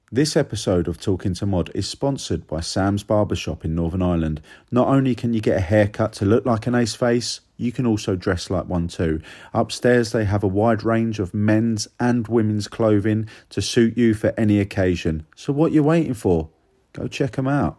This episode of Talking to Mod is sponsored by Sam's Barbershop in Northern Ireland. Not only can you get a haircut to look like an ace face, you can also dress like one too. Upstairs they have a wide range of men's and women's clothing to suit you for any occasion. So what you waiting for? Go check them out.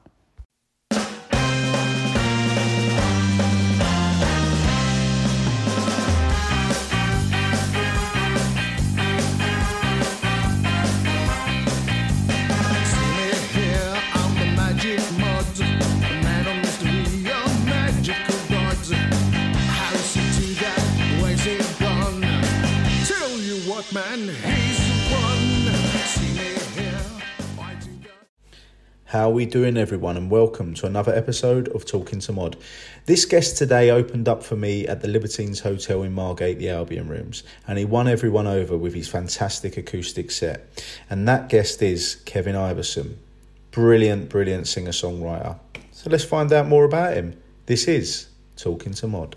How are we doing, everyone, and welcome to another episode of Talking to Mod. This guest today opened up for me at the Libertines Hotel in Margate, the Albion Rooms, and he won everyone over with his fantastic acoustic set. And that guest is Kevin Iverson. Brilliant singer-songwriter. So let's find out more about him. This is Talking to Mod.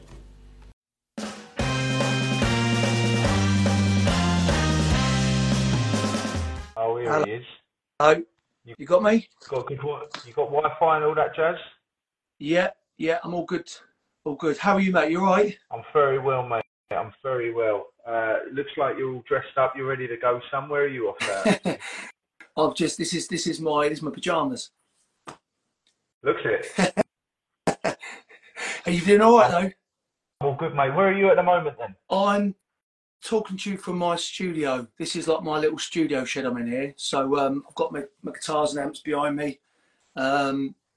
Oh, here he is. Hello. You got me? You got Wi-Fi and all that jazz? Yeah, I'm all good. All good. How are you, mate? You all right? I'm very well, mate. I'm very well. Looks like you're all dressed up. You're ready to go somewhere. Are you off there? This is my pajamas. Looks it. Are you doing all right though? I'm all good, mate. Where are you at the moment then? I'm talking to you from my studio. This is like my little studio shed I'm in here. So I've got my guitars and amps behind me. But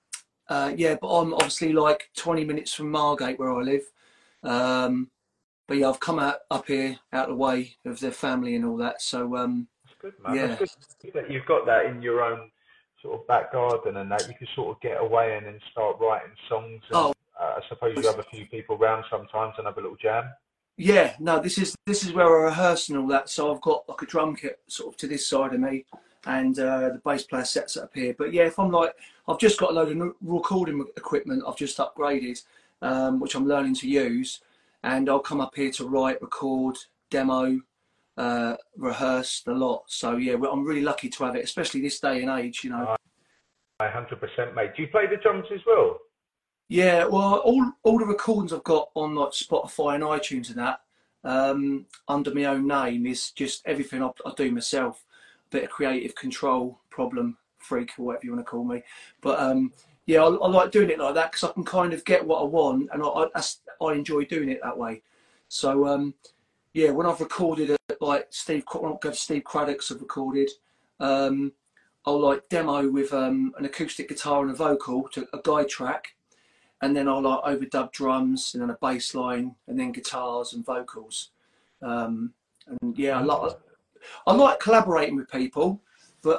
I'm obviously like 20 minutes from Margate where I live. But yeah, I've come up here out of the way of their family and all that. So that's good, man. Yeah. That's good that you've got that in your own sort of back garden and that you can sort of get away and then start writing songs. And, I suppose you have a few people around sometimes and have a little jam. Yeah, no, this is where I rehearse and all that. So I've got like a drum kit sort of to this side of me, and the bass player sets it up here. But yeah, if I'm like, I've just got a load of recording equipment I've just upgraded, which I'm learning to use, and I'll come up here to write, record, demo, rehearse a lot. So yeah, I'm really lucky to have it, especially this day and age, you know. 100%, mate. Do you play the drums as well? Yeah, well, all the recordings I've got on like Spotify and iTunes and that, under my own name, is just everything I do myself. A bit of creative control, problem freak, or whatever you want to call me. But yeah, I like doing it like that because I can kind of get what I want, and I enjoy doing it that way. So yeah, when I've recorded it, like Steve Craddock's I've recorded, I'll like demo with an acoustic guitar and a vocal to a guide track. And then I'll like overdub drums and then a bass line and then guitars and vocals. And yeah, I like collaborating with people, but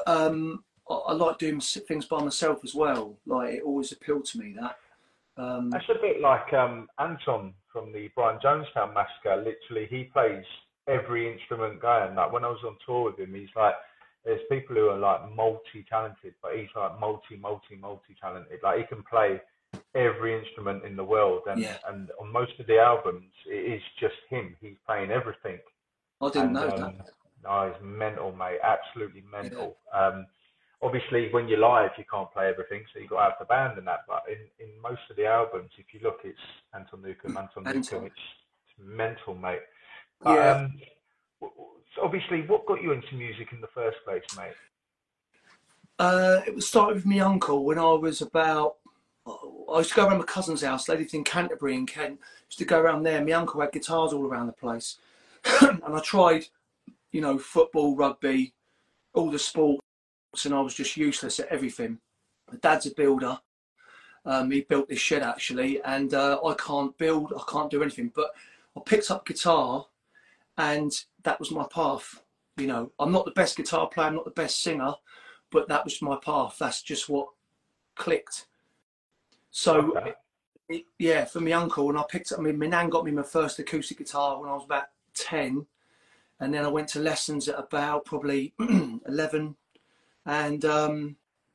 I like doing things by myself as well. Like it always appealed to me that. That's a bit like Anton from the Brian Jonestown Massacre. Literally, he plays every instrument going. Like when I was on tour with him, he's like, there's people who are like multi-talented, but he's like multi-talented. Like he can play every instrument in the world, and on most of the albums it is just him. He's playing everything. I didn't know that. No, it's mental, mate. Absolutely mental. Yeah. Obviously when you're live you can't play everything, so you've got to have the band and that, but in most of the albums, if you look, it's Anton Newcombe. It's mental, mate. Yeah. So obviously, what got you into music in the first place, mate? It started with my uncle when I was about, I used to go around my cousin's house. They lived in Canterbury in Kent. I used to go around there. My uncle had guitars all around the place. And I tried, you know, football, rugby, all the sports, and I was just useless at everything. My dad's a builder. He built this shed actually, and I can't build, I can't do anything. But I picked up guitar, and that was my path. You know, I'm not the best guitar player, I'm not the best singer, but that was my path. That's just what clicked. So, yeah, for my uncle, and I picked up, I mean, my nan got me my first acoustic guitar when I was about 10. And then I went to lessons at about probably 11. And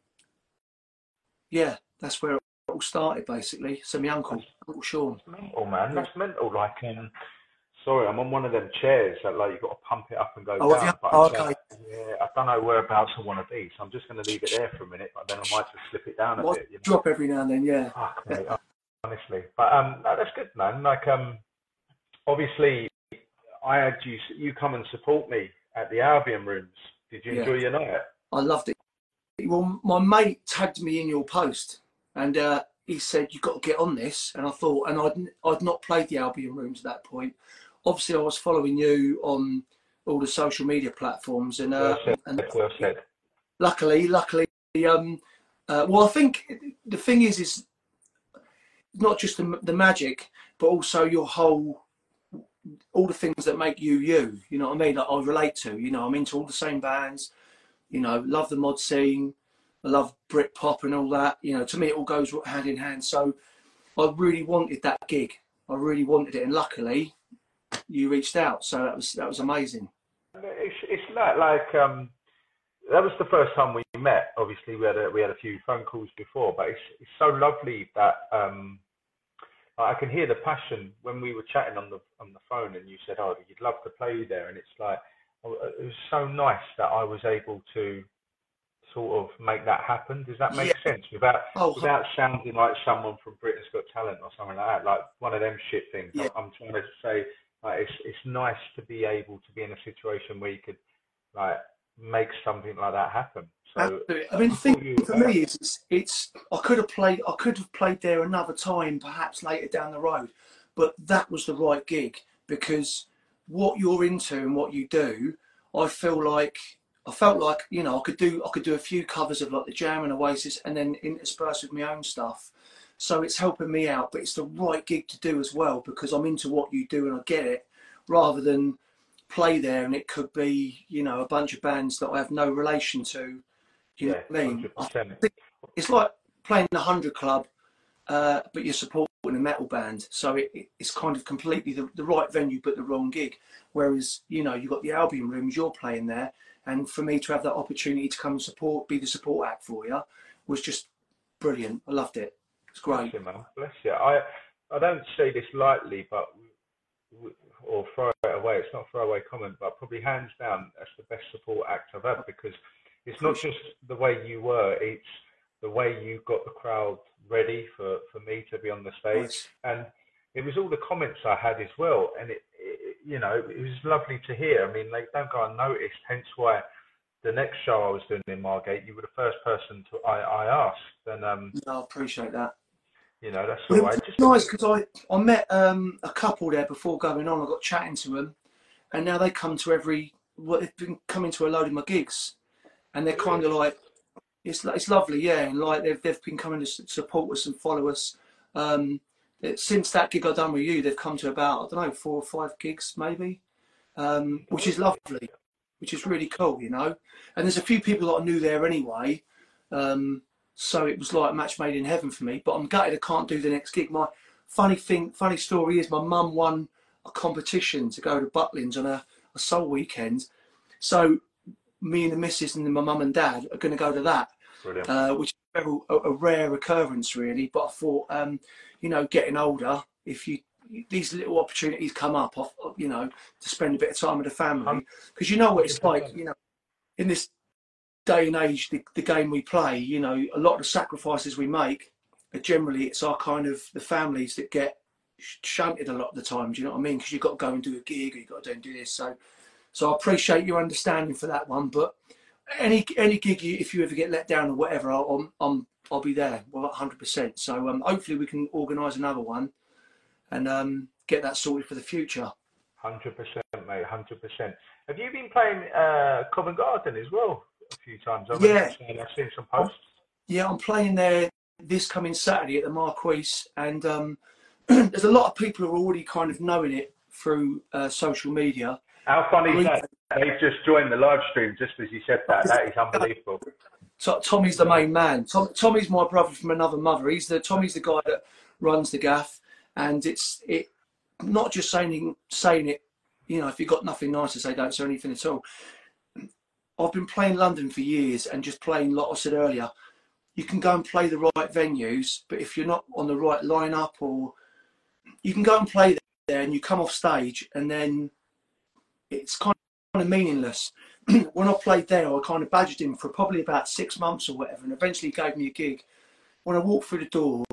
yeah, that's where it all started basically. So my uncle Sean. That's mental, man. That's mental. Like, Sorry, I'm on one of them chairs that like you've got to pump it up and go Oh, have you? down. But Oh, it's okay. yeah, I don't know whereabouts I want to be, so I'm just going to leave it there for a minute. But then I might just slip it down a Might bit. You know? drop every now and then, yeah. Fuck, mate, honestly. But no, that's good, man. Like obviously, I had you come and support me at the Albion rooms. Did you enjoy your night? I loved it. Well, my mate tagged me in your post, and he said you've got to get on this. And I thought, and I'd not played the Albion rooms at that point. Obviously, I was following you on all the social media platforms, and Well said. Luckily, well, I think the thing is not just the magic, but also your all the things that make you. You know what I mean? That I relate to. You know, I'm into all the same bands. You know, love the mod scene. I love Britpop and all that. You know, to me, it all goes hand in hand. So I really wanted that gig. I really wanted it, and luckily, you reached out. So that was amazing. It's like that was the first time we met. Obviously, we had a few phone calls before, but it's so lovely that I can hear the passion when we were chatting on the phone, and you said, "Oh, you'd love to play there," and it's like it was so nice that I was able to sort of make that happen. Does that make sense? Without sounding like someone from Britain's Got Talent or something like that, like one of them shit things. Yeah. I'm trying to say, like, it's nice to be able to be in a situation where you could like make something like that happen. So absolutely. I mean, the thing for me is it's I could have played there another time, perhaps later down the road, but that was the right gig because what you're into and what you do, I felt like, you know, I could do a few covers of like the Jam and Oasis and then intersperse with my own stuff. So it's helping me out, but it's the right gig to do as well because I'm into what you do and I get it, rather than play there and it could be, you know, a bunch of bands that I have no relation to. You know what I mean? 100%. It's like playing the 100 Club, but you're supporting a metal band. So it's kind of completely the right venue, but the wrong gig. Whereas, you know, you've got the Albion rooms, you're playing there. And for me to have that opportunity to come and be the support act for you was just brilliant. I loved it. It's great. Bless you, man. Bless you. I don't say this lightly, but or throw it away. It's not a throwaway comment, but probably hands down, that's the best support act I've had because it's not just the way you were, it's the way you got the crowd ready for me to be on the stage. Nice. And it was all the comments I had as well. And it you know, it was lovely to hear. I mean, they don't go unnoticed, hence why the next show I was doing in Margate, you were the first person I asked. And I appreciate that. you know, that's all right. It's nice because I met a couple there before going on. I got chatting to them, and now they come to they've been coming to a load of my gigs, and they're kind of like, it's lovely, yeah, and like they've been coming to support us and follow us. Since that gig I've done with you, they've come to about, I don't know, 4 or 5 gigs maybe, which is lovely, which is really cool, you know. And there's a few people that I knew there anyway, so it was like a match made in heaven for me. But I'm gutted I can't do the next gig. My funny story is my mum won a competition to go to Butlins on a soul weekend, so me and the missus and my mum and dad are going to go to that. Brilliant. Which is a rare occurrence really. But I thought, you know, getting older, if these little opportunities come up, you know, to spend a bit of time with the family, because you know what it's like, you know, in this day and age, the game we play, you know, a lot of the sacrifices we make are generally, it's our kind of the families that get shunted a lot of the time. Do you know what I mean? Because you've got to go and do a gig, or you've got to do this. So I appreciate your understanding for that one. But any gig, if you ever get let down or whatever, I'll be there, well, 100%. So hopefully we can organise another one and get that sorted for the future. 100%, mate, 100%. Have you been playing Covent Garden as well a few times? I've seen some posts. Yeah, I'm playing there this coming Saturday at the Marquise, and there's a lot of people who are already kind of knowing it through social media. How funny is that? They've just joined the live stream just as you said that. That is unbelievable. So Tommy's the main man. Tommy's my brother from another mother. Tommy's the guy that runs the gaff, and it's not just saying it. You know, if you've got nothing nice to say, don't say anything at all. I've been playing London for years and just playing, like I said earlier, you can go and play the right venues, but if you're not on the right lineup, or you can go and play there and you come off stage and then it's kind of meaningless. When I played there, I kind of badgered him for probably about 6 months or whatever, and eventually gave me a gig. When I walked through the door,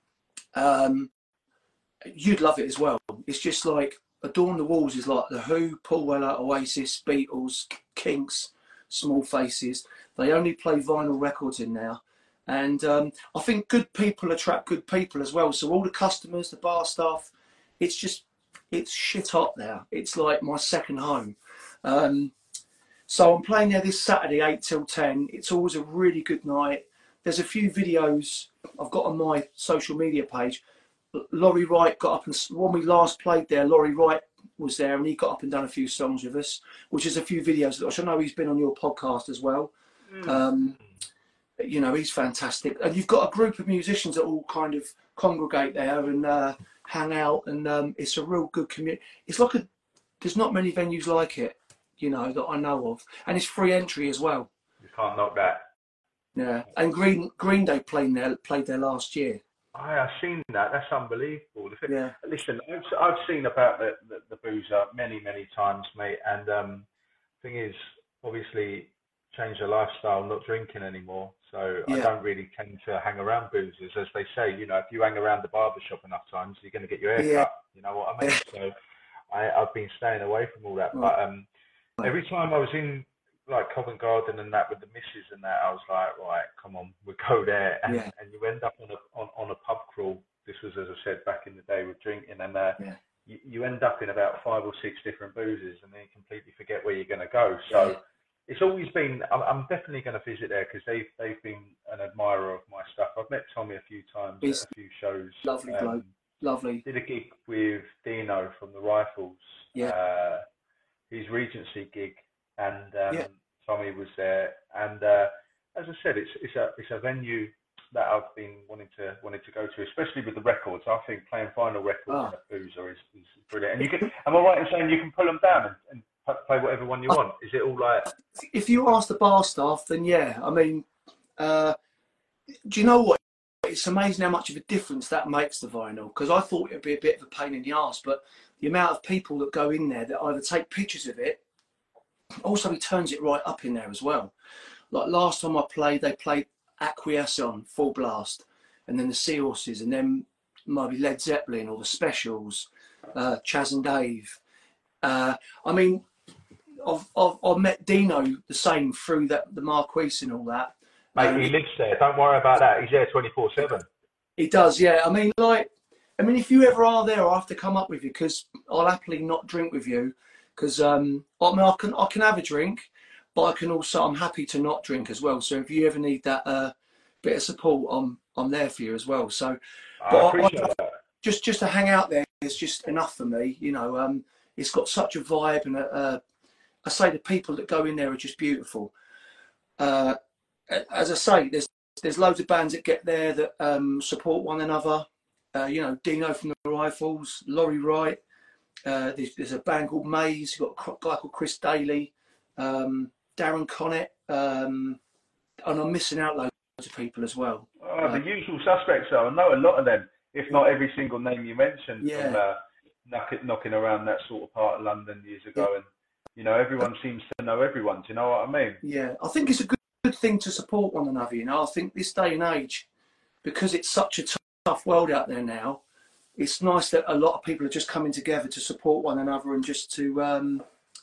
you'd love it as well. It's just like Adorn the Walls is like The Who, Paul Weller, Oasis, Beatles, Kinks, Small Faces. They only play vinyl records in there. And I think good people attract good people as well. So all the customers, the bar staff, it's shit hot there. It's like my second home. So I'm playing there this Saturday, 8 till 10. It's always a really good night. There's a few videos I've got on my social media page. Laurie Wright got up, and when we last played there, Laurie Wright was there and he got up and done a few songs with us, which is a few videos, which I know he's been on your podcast as well. You know, he's fantastic. And you've got a group of musicians that all kind of congregate there and hang out, and it's a real good community. It's like there's not many venues like it, you know, that I know of. And it's free entry as well. You can't knock that. Yeah. And Green Day played there last year. I've seen that. That's unbelievable. Yeah. Listen, I've seen about the boozer many times, mate. And thing is, obviously, change the lifestyle, not drinking anymore. So I don't really tend to hang around boozers, as they say. You know, if you hang around the barber shop enough times, you're going to get your hair cut. You know what I mean? So I've been staying away from all that. But every time I was in like Covent Garden and that with the missus and that, I was like, right, come on, we'll go there. And you end up on a pub crawl. This was, as I said, back in the day with drinking, and you end up in about 5 or 6 different boozes, and then you completely forget where you're going to go. So it's always been, I'm definitely going to visit there because they've been an admirer of my stuff. I've met Tommy a few times at a few shows. Lovely bloke. Lovely. Did a gig with Dino from the Rifles. His Regency gig. And Tommy was there, and as I said, it's a venue that I've been wanting to go to, especially with the records. I think playing vinyl records at Boozer is brilliant. And am I right in saying you can pull them down and play whatever one you want? Is it all like? If you ask the bar staff, then yeah. I mean, do you know what? It's amazing how much of a difference that makes the vinyl. Because I thought it'd be a bit of a pain in the arse, but the amount of people that go in there that either take pictures of it. Also, he turns it right up in there as well. Like last time I played, they played Acquiesce on full blast, and then the Seahorses, and then maybe Led Zeppelin or the Specials, Chaz and Dave. I mean, I've met Dino the same through the Marquise and all that. Mate, he lives there. Don't worry about that. He's there 24/7. He does, yeah. I mean, if you ever are there, I'll have to come up with you because I'll happily not drink with you. Because I can have a drink, but I'm happy to not drink as well. So if you ever need that bit of support, I'm there for you as well. So, I appreciate that. Just to hang out there is just enough for me. You know, it's got such a vibe, and I say the people that go in there are just beautiful. As I say, there's loads of bands that get there that support one another. You know, Dino from the Rifles, Laurie Wright. There's a band called Maze. You've got a guy called Chris Daly, Darren Connett, and I'm missing out loads of people as well. The usual suspects, though. I know a lot of them, if not every single name you mentioned, from knocking around that sort of part of London years ago. And, you know, everyone seems to know everyone. Do you know what I mean? Yeah, I think it's a good thing to support one another, you know. I think this day and age, because it's such a tough world out there now, it's nice that a lot of people are just coming together to support one another and just to,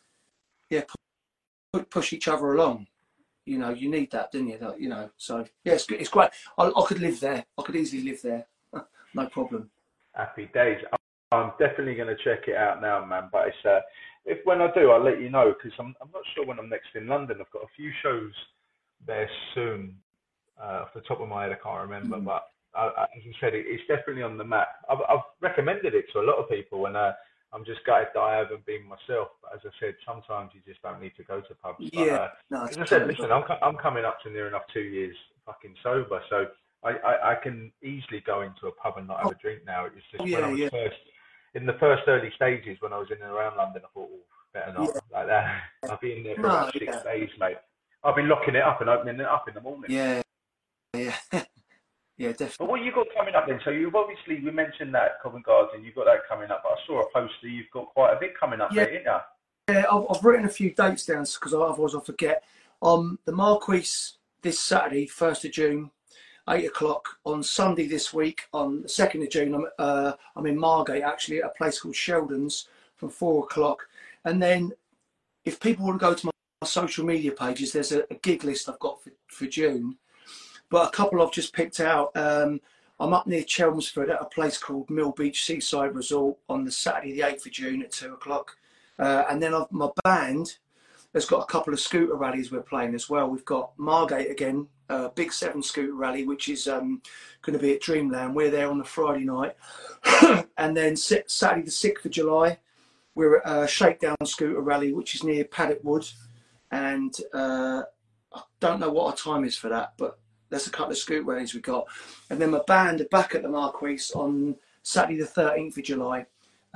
push each other along. You know, you need that, don't you? You know, so yeah, it's great. I could live there. I could easily live there, no problem. Happy days. I'm definitely going to check it out now, man. But it's when I do, I'll let you know because I'm not sure when I'm next in London. I've got a few shows there soon. Off the top of my head, I can't remember, but. As you said, it's definitely on the map. I've recommended it to a lot of people, and I'm just gutted that I haven't been myself. But as I said, sometimes you just don't need to go to pubs. As I said, listen, I'm coming up to near enough 2 years fucking sober, so I can easily go into a pub and not have a drink now. It's just when I was in the first early stages when I was in and around London, I thought, better not like that. I'll be in there for about 6 days, mate. I've been locking it up and opening it up in the morning. Yeah. Yeah, But definitely. what you got coming up then? So you've obviously, we mentioned that Covent Garden, you've got that coming up, but I saw a poster, you've got quite a bit coming up, Yeah, mate, ain't you? yeah. I've written a few dates down because otherwise I forget. The Marquise this Saturday, 1st of June, 8 o'clock. On Sunday this week, on the 2nd of June, I'm in Margate actually at a place called Sheldon's from 4 o'clock. And then if people want to go to my social media pages, there's a gig list I've got for June. But a couple I've just picked out. I'm up near Chelmsford at a place called Mill Beach Seaside Resort on the Saturday, the 8th of June at 2 o'clock. And then my band has got a couple of scooter rallies we're playing as well. We've got Margate again, Big Seven Scooter Rally, which is going to be at Dreamland. We're there on the Friday night. And then Saturday, the 6th of July, we're at a Shakedown Scooter Rally, which is near Paddock Wood. And I don't know what our time is for that, but there's a couple of scooter rallies we got. And then my band are back at the Marquise on Saturday, the 13th of July.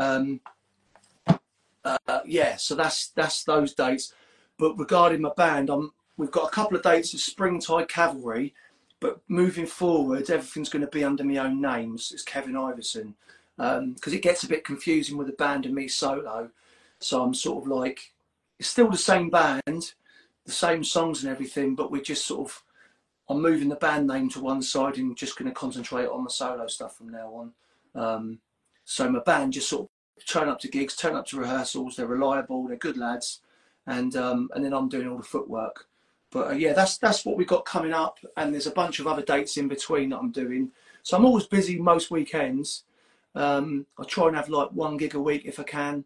Yeah, so that's those dates. But regarding my band, we've got a couple of dates of Springtide Cavalry, but moving forward, everything's going to be under my own names. It's Kevin Iverson, because it gets a bit confusing with the band and me solo. So I'm sort of like, it's still the same band, the same songs and everything, but we're just sort of, I'm moving the band name to one side and just going to concentrate on my solo stuff from now on. So my band just sort of turn up to gigs, turn up to rehearsals. They're reliable, they're good lads, and then I'm doing all the footwork. But yeah, that's what we've got coming up, and there's a bunch of other dates in between that I'm doing. So I'm always busy most weekends. I try and have like 1 gig a week if I can,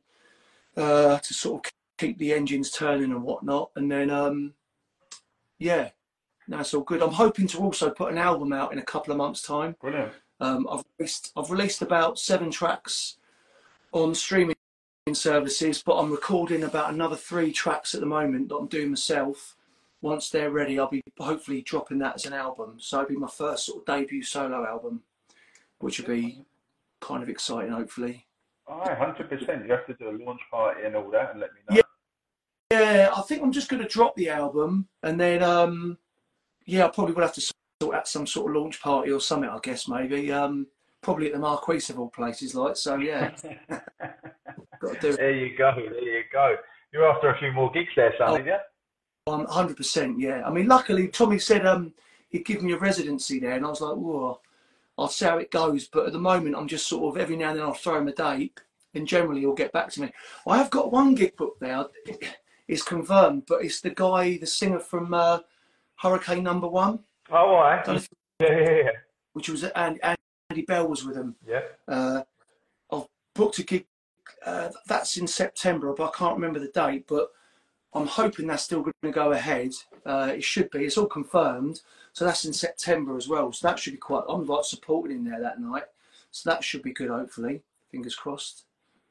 to sort of keep the engines turning and whatnot. And then yeah, that's all good. I'm hoping to also put an album out in a couple of months' time. Brilliant. I've released about 7 tracks on streaming services, but I'm recording about another 3 tracks at the moment that I'm doing myself. Once they're ready, I'll be hopefully dropping that as an album. So it'll be my first sort of debut solo album, which will be kind of exciting, hopefully. Aye, 100%. You have to do a launch party and all that and let me know. Yeah, yeah. I think I'm just going to drop the album, and then yeah, I probably will have to sort out some sort of launch party or something. I guess maybe probably at the Marquise of all places, like so. Yeah, got to do it. There you go. There you go. You're after a few more gigs there, son, aren't you? 100%, yeah. I mean, luckily, Tommy said he'd give me a residency there, and I was like, whoa, I'll see how it goes. But at the moment, I'm just sort of, every now and then I'll throw him a date, and generally he'll get back to me. I have got 1 gig booked there. It's confirmed, but it's the guy, the singer from Hurricane Number One. Oh, all right. Yeah. Which was, Andy Bell was with him. Yeah. I've booked a gig, that's in September, but I can't remember the date, but I'm hoping that's still going to go ahead. It should be. It's all confirmed. So that's in September as well. So that should be quite... I'm like supporting him there that night. So that should be good, hopefully. Fingers crossed.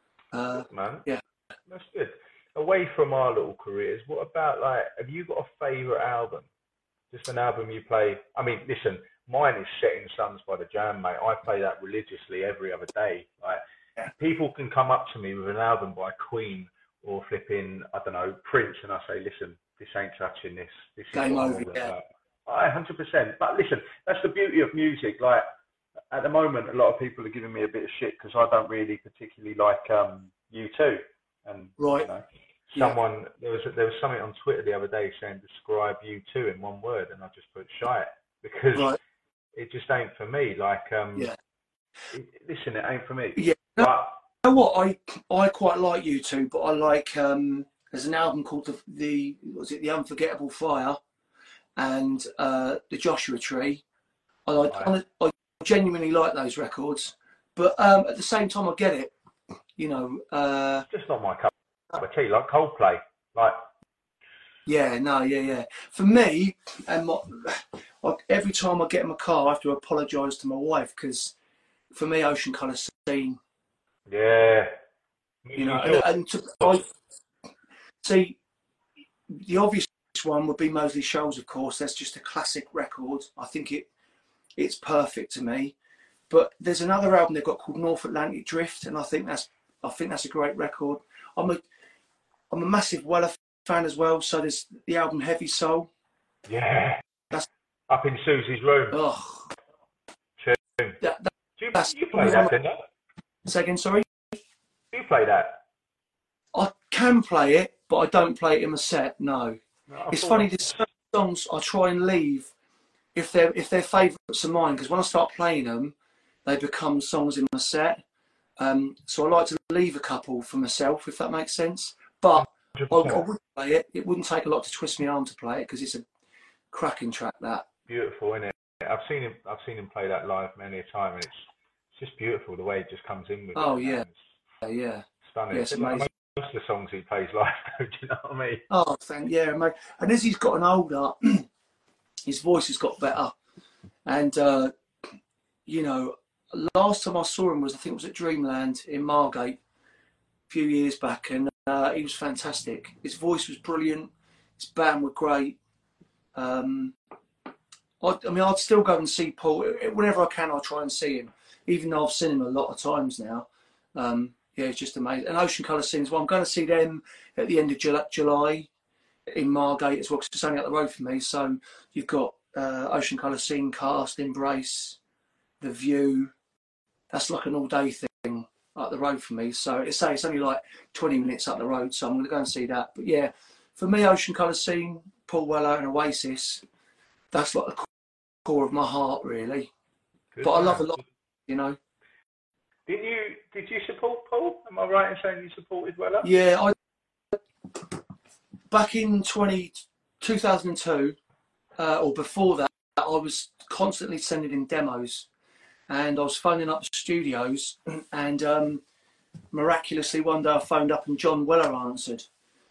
Man. Yeah. That's good. Away from our little careers, what about, like, have you got a favourite album? Just an album you play? I mean, listen, mine is Setting Suns by The Jam, mate. I play that religiously every other day. Like, Yeah. people can come up to me with an album by Queen or flipping, I don't know, Prince, and I say, listen, this ain't touching this. This is Game what over, I'm all yeah. about. 100%. But listen, that's the beauty of music. Like, at the moment, a lot of people are giving me a bit of shit because I don't really particularly like U2. And, Right. you know, Yeah. someone, there was something on Twitter the other day saying, describe U2 in 1 word, and I just put shite because Right. it just ain't for me. Like, Yeah. listen, it ain't for me. Yeah. But You know what? I quite like U2, but I like there's an album called the was it The Unforgettable Fire and The Joshua Tree. I genuinely like those records, but at the same time I get it. You know, it's just not my cup of tea. Like Coldplay, like, yeah, no, yeah. For me, and every time I get in my car, I have to apologise to my wife because for me, Ocean Colour Scene, yeah, you know, and I see the obvious one would be Mosley Shoals, of course. That's just a classic record. I think it's perfect to me. But there's another album they've got called North Atlantic Drift, and I think that's a great record. I'm a massive Weller fan as well. So there's the album Heavy Soul. yeah, That's up in Susie's room. oh That's you probably play that, didn't you? Say again, sorry? You play that? I can play it, but I don't play it in my set, no. No, It's funny, there's certain songs I try and leave if they're favourites of mine, because when I start playing them, they become songs in my set. So I like to leave a couple for myself, if that makes sense. But I would play it. It wouldn't take a lot to twist my arm to play it, because it's a cracking track, that. Beautiful, isn't it? I've seen him play that live many a time, and it's just beautiful the way it just comes in with it. Oh, yeah. Yeah. Stunning. Yeah, it's amazing. Most of the songs he plays live, do you know what I mean? Oh, yeah, mate. And as he's gotten older, his voice has got better. And, you know, last time I saw him I think it was at Dreamland in Margate a few years back, and he was fantastic. His voice was brilliant. His band were great. I'd still go and see Paul. Whenever I can, I'll try and see him, even though I've seen him a lot of times now. Yeah, it's just amazing. And Ocean Colour Scene as well. I'm going to see them at the end of July in Margate as well, because it's only up the road from me. So you've got Ocean Colour Scene, Cast, Embrace, The View. That's like an all-day thing up the road from me. So it's only like 20 minutes up the road. So I'm going to go and see that. But yeah, for me, Ocean Colour Scene, Paul Weller and Oasis, that's like the core of my heart, really. Good, but I love a lot, you know. Did you support Paul? Am I right in saying you supported Weller? Yeah, back in 2002, or before that, I was constantly sending him demos, and I was phoning up the studios, and miraculously one day I phoned up and John Weller answered.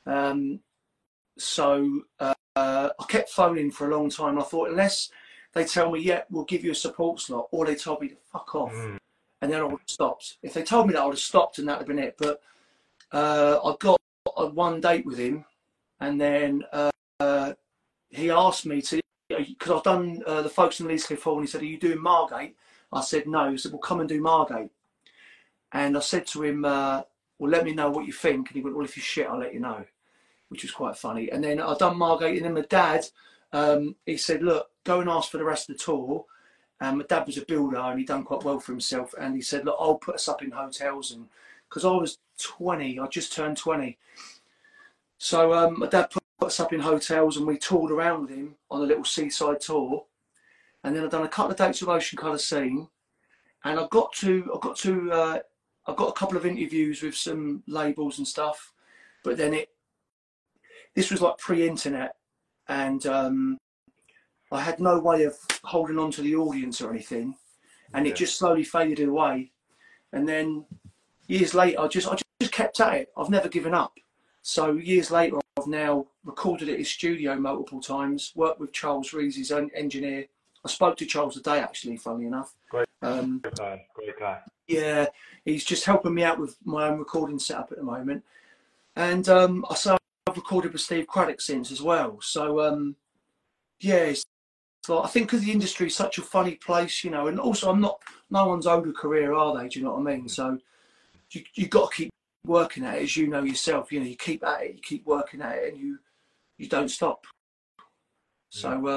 So I kept phoning for a long time. I thought, unless they tell me, yeah, we'll give you a support slot, or they told me to fuck off, and then I would have stopped. If they told me that, I would have stopped, and that would have been it. But I got one date with him, and then he asked me to, because I've done the Folks in Leescliff Hall, and he said, are you doing Margate? I said, no. He said, well, come and do Margate. And I said to him, well, let me know what you think. And he went, well, if you're shit, I'll let you know, which was quite funny. And then I've done Margate, and then my dad, he said, look, go and ask for the rest of the tour. And my dad was a builder, and he'd done quite well for himself. And he said, look, I'll put us up in hotels. And because I was 20, I just turned 20. So my dad put us up in hotels, and we toured around with him on a little seaside tour. And then I've done a couple of dates with Ocean Colour Scene. And I've got a couple of interviews with some labels and stuff. But then this was like pre-internet, and I had no way of holding on to the audience or anything, and it just slowly faded away. And then years later, I just kept at it. I've never given up. So years later, I've now recorded at his studio multiple times, worked with Charles Rees, his own engineer. I spoke to Charles today, actually, funnily enough. Great guy. Yeah, he's just helping me out with my own recording setup at the moment. And I've recorded with Steve Craddock since as well. So, yeah, it's like, I think because the industry is such a funny place, you know, and also no one's owed a career, are they? Do you know what I mean? So you've got to keep working at it, as you know yourself. You know, you keep at it, you keep working at it, and you don't stop. So,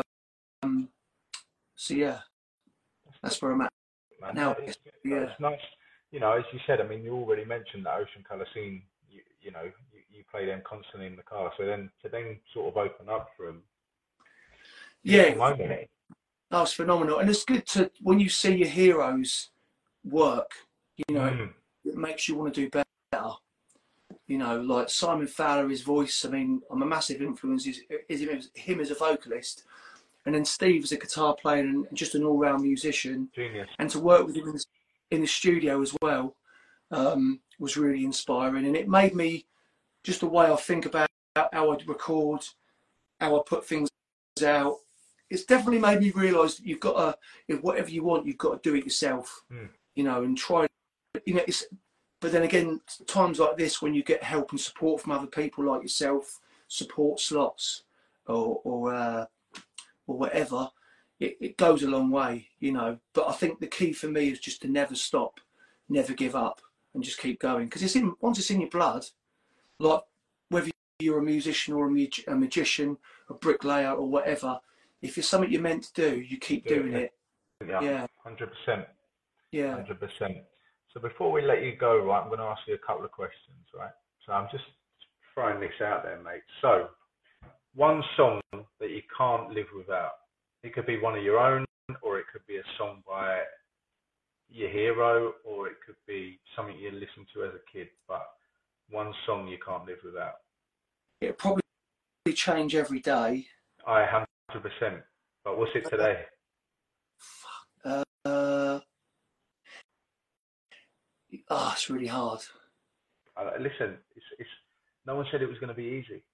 so yeah, that's where I'm at now. Yeah, it's nice. You know, as you said, I mean, you already mentioned that Ocean Colour Scene. You know, you play them constantly in the car. So then to sort of open up for them. Yeah, that's phenomenal, and it's good to when you see your heroes work. You know, it makes you want to do better. You know, like Simon Fowler, his voice. I mean, I'm a massive influence. Is him as a vocalist, and then Steve as a guitar player and just an all-round musician. Genius. And to work with him in the studio as well was really inspiring, and it made me just the way I think about how I record, how I put things out. It's definitely made me realise that you've got to, if whatever you want, you've got to do it yourself. You know, and try. You know, but then again, times like this when you get help and support from other people like yourself, support slots or whatever, it goes a long way, you know. But I think the key for me is just to never stop, never give up, and just keep going. Because once it's in your blood, like whether you're a musician or a magician, a bricklayer or whatever, if it's something you're meant to do, you keep doing it. Yeah, 100%. Yeah. 100%. So before we let you go, right, I'm going to ask you a couple of questions, right? So I'm just throwing this out there, mate. So one song that you can't live without. It could be one of your own, or it could be a song by your hero, or it could be something you listened to as a kid, but one song you can't live without. It'll probably change every day. I 100%. But what's it today? It's really hard. Listen, it's no one said it was going to be easy.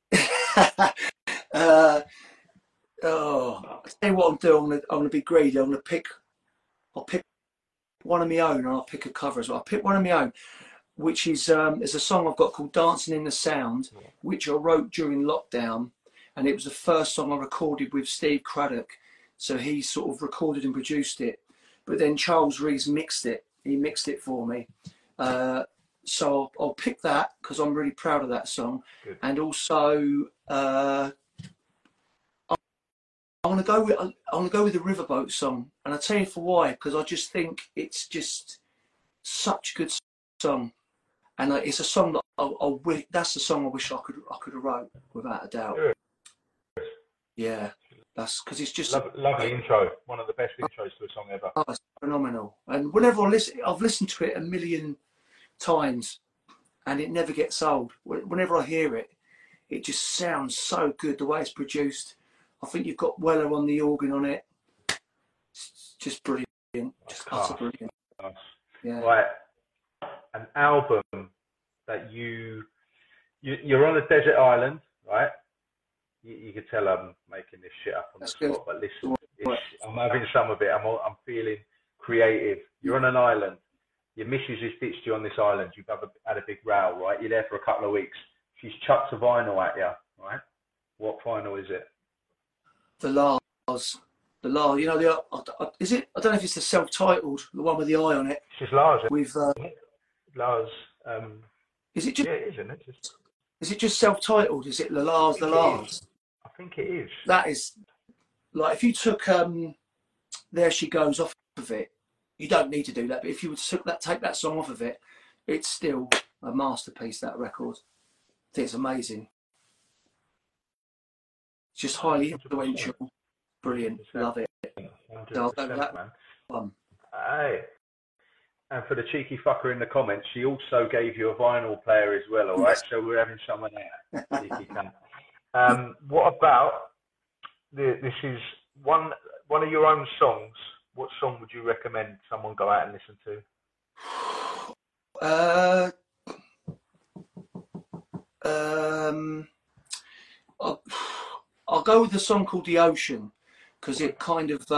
I'll tell you what I'm doing. I'm gonna be greedy. I'll pick one of my own, and I'll pick a cover as well. I'll pick one of my own, which is there's a song I've got called "Dancing in the Sound," which I wrote during lockdown, and it was the first song I recorded with Steve Craddock. So he sort of recorded and produced it, but then Charles Rees mixed it. He mixed it for me. So I'll pick that because I'm really proud of that song. Good. And also I want to go with the Riverboat song, and I'll tell you for why. Because I just think it's just such a good song, and it's a song that that's the song I wish I could have wrote, without a doubt. Good. Yeah, that's because it's just lovely intro. One of the best intros to a song ever. Oh, it's phenomenal. And whenever I listen, I've listened to it a million times, and it never gets old. Whenever I hear it, it just sounds so good the way it's produced. I think you've got Weller on the organ on it. It's just brilliant. Just utter brilliant. Nice. Yeah. Right. An album that you're on a desert island, right? You could tell I'm making this shit up on the spot, but listen, I'm having some of it. I'm feeling creative. You're on an island. Your missus has ditched you on this island. You've had a big row, right? You're there for a couple of weeks. She's chucked a vinyl at you, right? What vinyl is it? The Lars. You know, is it? I don't know if it's the self-titled, the one with the eye on it. It's just Lars. With Lars. Is it just? Yeah, it is, isn't it? Is it just self-titled? Is it the Lars? I think it is. That is, like, if you took There She Goes off of it, you don't need to do that. But if you would take that song off of it, it's still a masterpiece. That record, I think it's amazing. It's just highly influential, brilliant, love it. 100%, man. One. Hey. And for the cheeky fucker in the comments, she also gave you a vinyl player as well, all right? So we're having someone there. Cheeky cunt. What about, this is one of your own songs. What song would you recommend someone go out and listen to? I'll go with the song called The Ocean, because it kind of,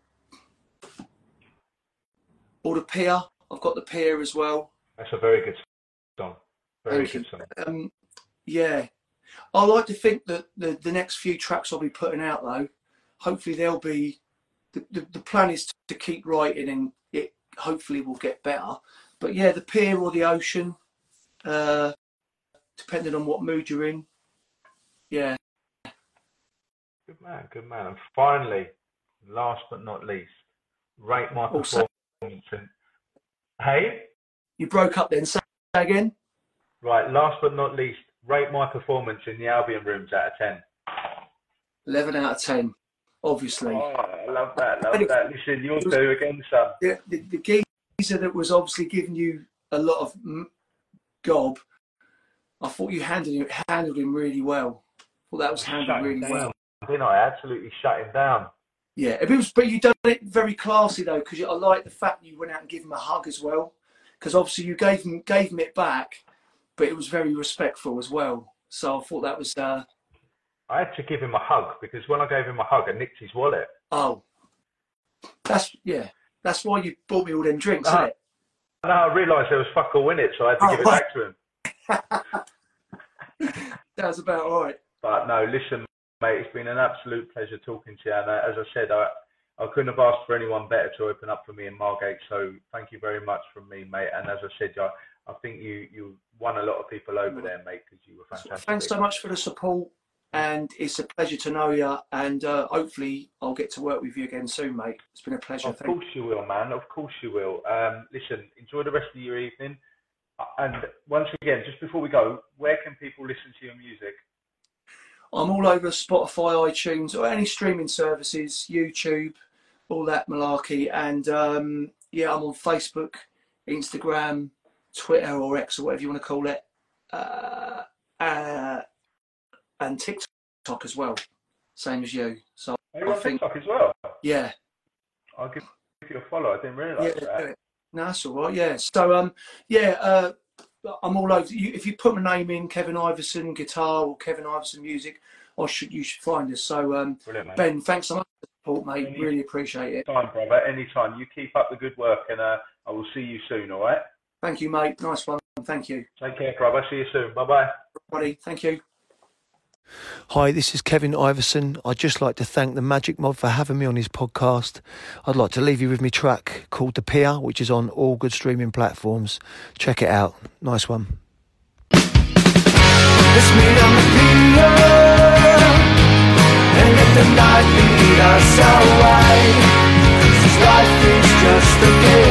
or The Pier. I've got The Pier as well. That's a very good song. Very good song. Yeah. I like to think that the next few tracks I'll be putting out, though, hopefully they'll be, the plan is to keep writing, and it hopefully will get better. But yeah, The Pier or The Ocean, depending on what mood you're in. Yeah. Good man. And finally, last but not least, rate my performance. Hey? You broke up then, say again? Right, last but not least, rate my performance in the Albion Rooms out of 10. 11 out of 10, obviously. Oh, I love that. Listen, you'll do again, son. The geezer that was obviously giving you a lot of gob, I thought you handled him really well. I thought that was handled really well. Didn't I? Absolutely shut him down. Yeah, but you done it very classy though, because I like the fact you went out and gave him a hug as well. Because obviously you gave him it back, but it was very respectful as well. So I thought that was. I had to give him a hug because when I gave him a hug, I nicked his wallet. Oh, that's why you bought me all them drinks, isn't it? No, I realised there was fuck all in it, so I had to give it back to him. That's about all right. But no, listen, mate, it's been an absolute pleasure talking to you. And as I said, I couldn't have asked for anyone better to open up for me in Margate. So thank you very much from me, mate. And as I said, I think you won a lot of people over there, mate, because you were fantastic. Thanks so much for the support. and it's a pleasure to know you. And hopefully, I'll get to work with you again soon, mate. It's been a pleasure. Of course you will, man. Of course you will. Listen, enjoy the rest of your evening. And once again, just before we go, where can people listen to your music? I'm all over Spotify, iTunes, or any streaming services, YouTube, all that malarkey. And yeah, I'm on Facebook, Instagram, Twitter or X or whatever you want to call it, and TikTok as well, same as you. So You're on TikTok as well? Yeah. I'll give you a follow. I didn't realise that. No, that's all right. Yeah. So I'm all over. If you put my name in, Kevin Iverson guitar or Kevin Iverson music, you should find us. So Ben, thanks so much for the support, mate. Really appreciate it. Anytime, brother. Anytime. You keep up the good work, and I will see you soon. All right. Thank you, mate. Nice one. Thank you. Take care, brother. See you soon. Bye bye. Buddy, thank you. Hi, this is Kevin Iverson. I'd just like to thank the Magic Mob for having me on his podcast. I'd like to leave you with my track called The Pier, which is on all good streaming platforms. Check it out. Nice one. Let's meet on the pier and let the night lead us away. 'Cause this life is just a game.